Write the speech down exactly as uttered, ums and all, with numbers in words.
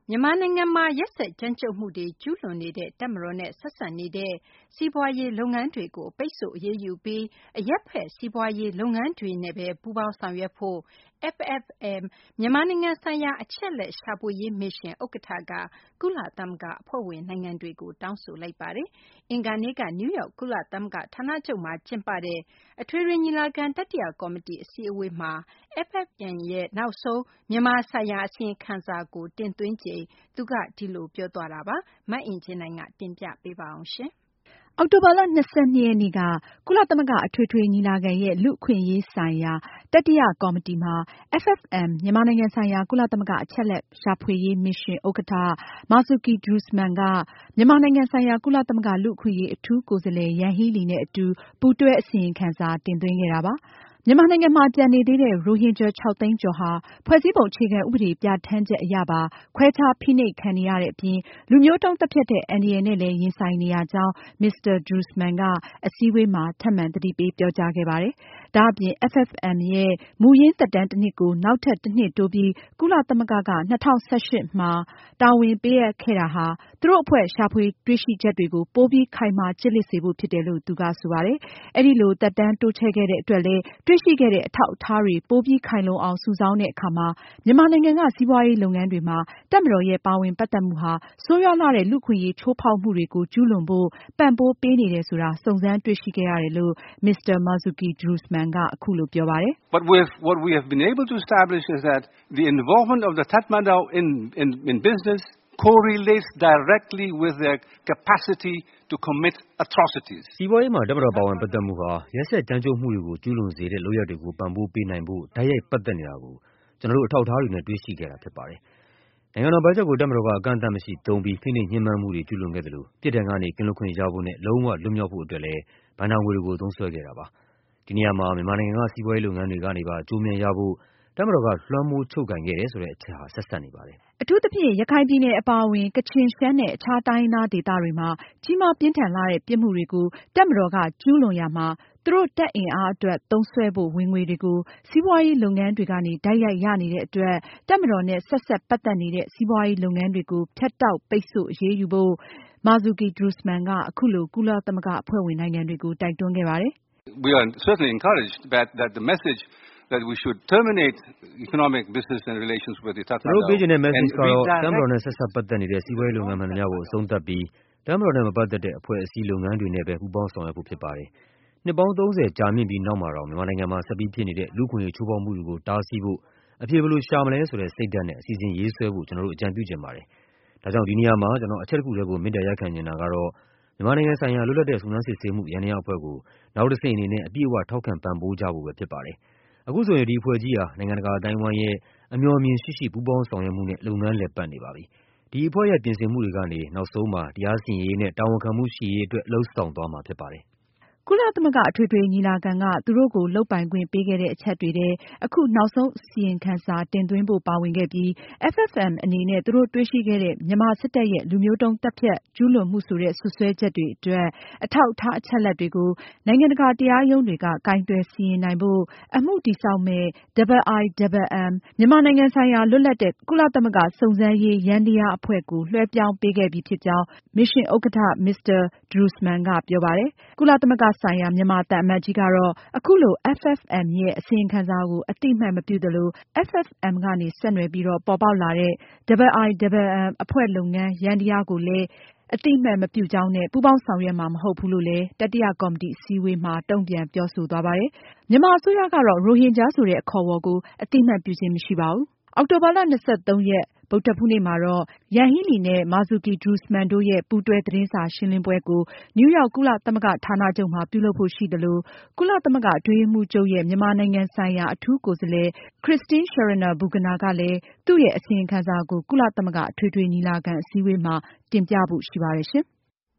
မြန်မာနိုင်ငံမှာရက်စက်ကြမ်းကြုတ်မှုတွေကျူးလွန်နေတဲ့တပ်မတော်နဲ့ဆက်စပ်နေတဲ့စီးပွားရေးလုပ်ငန်းတွေကိုပိတ်ဆို့အရေးယူပြီးအရပ်ဖက်စီးပွားရေးလုပ်ငန်းတွေနဲ့ပဲပူးပေါင်းဆောင်ရွက်ဖို့ F F M မြန်မာနိုင်ငံဆိုင်ရာအချက်အလက်ရှာဖွေရေးမစ်ရှင်ဥက္ကဋ္ဌကကုလသမဂ္ဂအဖွဲ့ဝင်နိုင်ငံတွေကိုတောင်းဆိုလိုက်ပါတယ်။အင်္ဂါနေ့ကနယူးယောက်ကုလသမဂ္ဂဌာနချုပ်မှာကျင်းပတဲ့အထွေထွေညီလာခံတတိယကော်မတီအစည်းအဝေးမှာ F F M ရဲ့နောက်ဆုံးမြန်မာဆိုင်ရာအစီရင်ခံစာကိုတင်သွင်းချိန်သူကဒီလိုပြောသွားတာပါ။မအင်ကြင်းနိုင်ကတင်ပြပေးပါအောင်ရှင်။အောက်တိုဘာလ၂၂ရက်နေ့ကကုလသမဂ္ဂအထွေထွေညီလာခံရဲ့လူ့အခွင့်အရေးဆိုင်ရာတတိယကော်မတီမှာ F F M မြန်မာနိုင်ငံဆိုင်ရာကုလသမဂ္ဂအချက်အလက်ရှာဖွေရေးမစ်ရှင်ဥက္ကဋ္ဌ Marzuki Darusman ကမြန်မာနိုင်ငံဆိုင်ရာကုလသမဂ္ဂလူ့အခွင့်အရေးအထူးကိုယ်စားလှယ်ယန်ဟီးလီနဲ့အတူပူးတွဲအစီရင်ခံစာတင်သွင်းခဲ့တာပါ။မြန်မာနိုင်ငံမှာကျန်နေသေးတဲ့ရိုဟင်ဂျာခြောက်သိန်းကျော်ဟာဖွဲ့စည်းပုံအခြေခံဥပဒေပြဌာန်းချက်အရပါခွဲခြားဖိနှိပ်ခံနေရတဲ့အပြင်လူမျိုးတုန်းသတ်ဖြတ်တဲ့အန္တရာယ်နဲ့လည်းရင်ဆိုင်နေရကြောင်း မစ္စတာ Darusman ကအစည်းအဝေးမှာထပ်မံသတိပေးပြောကြားခဲ့ပါတယ်။ဒါအပြင် F F M ရဲ့မူရင်းသက်တမ်းတနှစ်ကိုနောက်ထပ်တနှစ်တိုးပြီးကုလသမဂ္ဂက၂၀၁၈မှာတာဝန်ပေးအပ်ခဲ့တာဟာသူတို့အဖွဲ့ရှာဖွေတွေ့ရှိချက်တွေကိုပိုပြီးခိုင်မာကျစ်လျစ်စေဖို့ဖြစ်တယ်လို့သူကဆိုပါတယ်။အဲဒီလိုသက်တမ်းတိုးချဲ့ခဲ့တဲ့အတွက်လည်းတွေ့ရှိခဲ့တဲ့အထောက်အထားတွေပိုပြီးခိုင်လုံအောင်စုဆောင်းတဲ့အခါမှာမြန်မာနိုင်ငံကစီးပွားရေးလုပ်ငန်းတွေမှာတပ်မတော်ရဲ့ပါဝင်ပတ်သက်မှုဟာဆိုးရွားလှတဲ့လူ့အခွင့်အရေးချိုးဖောက်မှုတွေကိုကျူးလွန်ဖို့ပံ့ပိုးပေးနေတယ်ဆိုတာစုံစမ်းတွေ့ရှိခဲ့ရတယ်လို့ မစ္စတာ Marzuki Darusman ကအခုလိုပြောပါတယ်။ But with what we have been able to establish is that the involvement of the Tatmadaw in in in business correlates directly with their capacity to commit atrocities. စီးပွားရေးမှာတပ်မတော်ပါဝင်ပတ်သက်မှုဟာရက်စက်ကြမ်းကြုတ်မှုတွေကိုကျူးလွန်စေတဲ့လုပ်ရပ်တွေကိုပံ့ပိုးပေးနိုင်ဖို့တိုက်ရိုက်ပတ်သက်နေတာကိုကျွန်တော်တို့အထောက်အထားတွေနဲ့တွေ့ရှိခဲ့တာဖြစ်ပါတယ်။နိုင်ငံတော်ဘတ်ဂျက်ကိုတပ်မတော်ကအကန့်အသတ်မရှိသုံးပြီးဖိနှိပ်ညှဉ်းပန်းမှုတွေကျူးလွန်ခဲ့သလိုပြစ်ဒဏ်ကနေကင်းလွတ်ခွင့်ရဖို့နဲ့လုံးဝလွတ်မြောက်ဖို့အတွက်လည်းဘဏ္ဍာငွေတွေကိုသုံးစွဲခဲ့တာပါ။ဒီနေရာမှာမြန်မာနိုင်ငံကစီးပွားရေးလုပ်ငန်းတွေကနေပါအကျိုးအမြတ်ရဖို့တပ်မတော်ကလွှမ်းမိုးချုပ်ကိုင်ခဲ့တယ်ဆိုတဲ့အချက်ဟာဆက်စပ်နေပါတယ်။အထူးသဖြင့်ရခိုင်ပြည်နယ်အပါအဝင်ကချင်ရှမ်းနဲ့အခြားတိုင်းရင်းသားဒေသတွေမှာကြီးမားပြင်းထန်လှတဲ့ပြစ်မှုတွေကိုတပ်မတော်ကကျူးလွန်ရာမှာသူတို့တပ်အင်အားအတွက်သုံးစွဲဖို့ဝင်ငွေတွေကိုစီးပွားရေးလုပ်ငန်းတွေကနေတိုက်ရိုက်ရနေတဲ့အတွက်တပ်မတော်နဲ့ဆက်စပ်ပတ်သက်နေတဲ့စီးပွားရေးလုပ်ငန်းတွေကိုဖြတ်တောက်ပိတ်ဆို့အရေးယူဖို့ Marzuki Darusman ကအခုလိုကုလသမဂ္ဂအဖွဲ့ဝင်နိုင်ငံတွေကိုတိုက်တွန်းခဲ့ပါတယ်။ We are certainly encouraged that that the message that we should terminate economic business and relations with the Tatmadaw တို့ပေးချင်တဲ့ message ကတော့တပ်မတော်နဲ့ဆက်စပ်ပတ်သက်နေတဲ့စီးပွားရေးလုပ်ငန်းမှန်သမျှကိုအဆုံးသတ်ပြီးတပ်မတော်နဲ့မပတ်သက်တဲ့အဖွဲ့အစည်းလုပ်ငန်းတွေနဲ့ပဲပူးပေါင်းဆောင်ရွက်ဖို့ဖြစ်ပါတယ်။နှစ်ပေါင်းသုံးဆယ်ကြာမြင့်ပြီးနောက်မှာတော့မြန်မာနိုင်ငံမှာဆက်ပြီးဖြစ်နေတဲ့လူ့အခွင့်အရေးချိုးဖောက်မှုတွေကိုတားဆီးဖို့အပြေဘယ်လိုရှာမလဲဆိုတဲ့စိတ်ဓာတ်နဲ့အစီအစဉ်ရေးဆွဲဖို့ကျွန်တော်တို့အကြံပြုချင်ပါတယ်။ဒါကြောင့်ဒီနေရာမှာကျွန်တော်အချက်တစ်ခုတည်းကိုမေတ္တာရပ်ခံချင်တာကတော့မြန်မာနိုင်ငံဆိုင်ရာလွတ်လပ်တဲ့စုံစမ်းစစ်ဆေးမှုယန္တရားအဖွဲ့ကိုနောက်တစ်ဆင့်အနေနဲ့အပြည့်အဝထောက်ခံပံ့ပိုးကြဖို့ပဲဖြစ်ပါတယ်။အခုဆိုရင်ဒီအဖွဲ့ကြီးဟာနိုင်ငံတကာအတိုင်းအဝိုင်းရဲ့အမျှော်အမြင်ရှိရှိပူးပေါင်းဆောင်ရွက်မှုနဲ့လုပ်ငန်းလည်ပတ်နေပါပြီ။ဒီအဖွဲ့ရဲ့ပြင်ဆင်မှုတွေကနေနောက်ဆုံးမှာတရားစီရင်ရေးနဲ့တာဝန်ခံမှုရှိရေးအတွက်လှုံ့ဆော်သွားမှာဖြစ်ပါတယ်။ကုလသမဂ္ဂအထွေထွေညီလာခံကသူတို့ကိုလုပ်ပိုင်ခွင့်ပေးခဲ့တဲ့အချက်တွေထဲအခုနောက်ဆုံးအစီရင်ခံစာတင်သွင်းဖို့ပါဝင်ခဲ့ပြီး F F M အနေနဲ့သူတို့တွေ့ရှိခဲ့တဲ့မြန်မာစစ်တပ်ရဲ့လူမျိုးတုန်းသတ်ဖြတ်ကျူးလွန်မှုဆိုတဲ့စွပ်စွဲချက်တွေအတွက်အထောက်အထားအချက်အလက်တွေကိုနိုင်ငံတကာတရားရုံးတွေကကိုင်တွယ်စီရင်နိုင်ဖို့အမှုတည်ဆောက်မဲ့ I I M M မြန်မာနိုင်ငံဆိုင်ရာလွတ်လပ်တဲ့ကုလသမဂ္ဂစုံစမ်းရေးယန္တရားအဖွဲ့ကိုလွှဲပြောင်းပေးခဲ့ပြီးဖြစ်ကြောင်းမစ်ရှင်ဥက္ကဋ္ဌ မစ္စတာ Darusman ကပြောပါတယ်။ကုလသမဂ္ဂဆိုင်ရာမြန်မာသံအမတ်ကြီးကတော့အခုလို F F M ရဲ့အစီရင်ခံစာကိုအသိအမှတ်မပြုသလို F F M ကနေဆက်နွယ်ပြီးတော့ပေါ်ပေါက်လာတဲ့ I I M M အဖွဲ့လုပ်ငန်းယန္တရားကိုလည်းအသိအမှတ်မပြုကြောင်းနဲ့ပူးပေါင်းဆောင်ရွက်မှာမဟုတ်ဘူးလို့လည်းတတိယကော်မတီအစည်းအဝေးမှာတုံ့ပြန်ပြောဆိုသွားပါတယ်။မြန်မာအစိုးရကတော့ရိုဟင်ဂျာဆိုတဲ့အခေါ်အဝေါ်ကိုအသိအမှတ်ပြုခြင်းမရှိပါဘူး။အောက်တိုဘာလ၂၃ရက်ဗုဒ္ဓဟူးနေ့မှာတော့ယန်ဟီးလီနဲ့ Marzuki Darusman တို့ရဲ့ပူးတွဲသတင်းစာရှင်းလင်းပွဲကိုနယူးယောက်ကုလသမဂ္ဂဌာနချုပ်မှာပြုလုပ်ဖို့ရှိသလိုကုလသမဂ္ဂအတွင်းရေးမှူးချုပ်ရဲ့မြန်မာနိုင်ငံဆိုင်ရာအထူးကိုယ်စားလှယ် Christine Schraner Burgener ကလည်းသူ့ရဲ့အစီရင်ခံစာကိုကုလသမဂ္ဂအထွေထွေညီလာခံအစည်းအဝေးမှာတင်ပြဖို့ရှိပါတယ်ရှင်။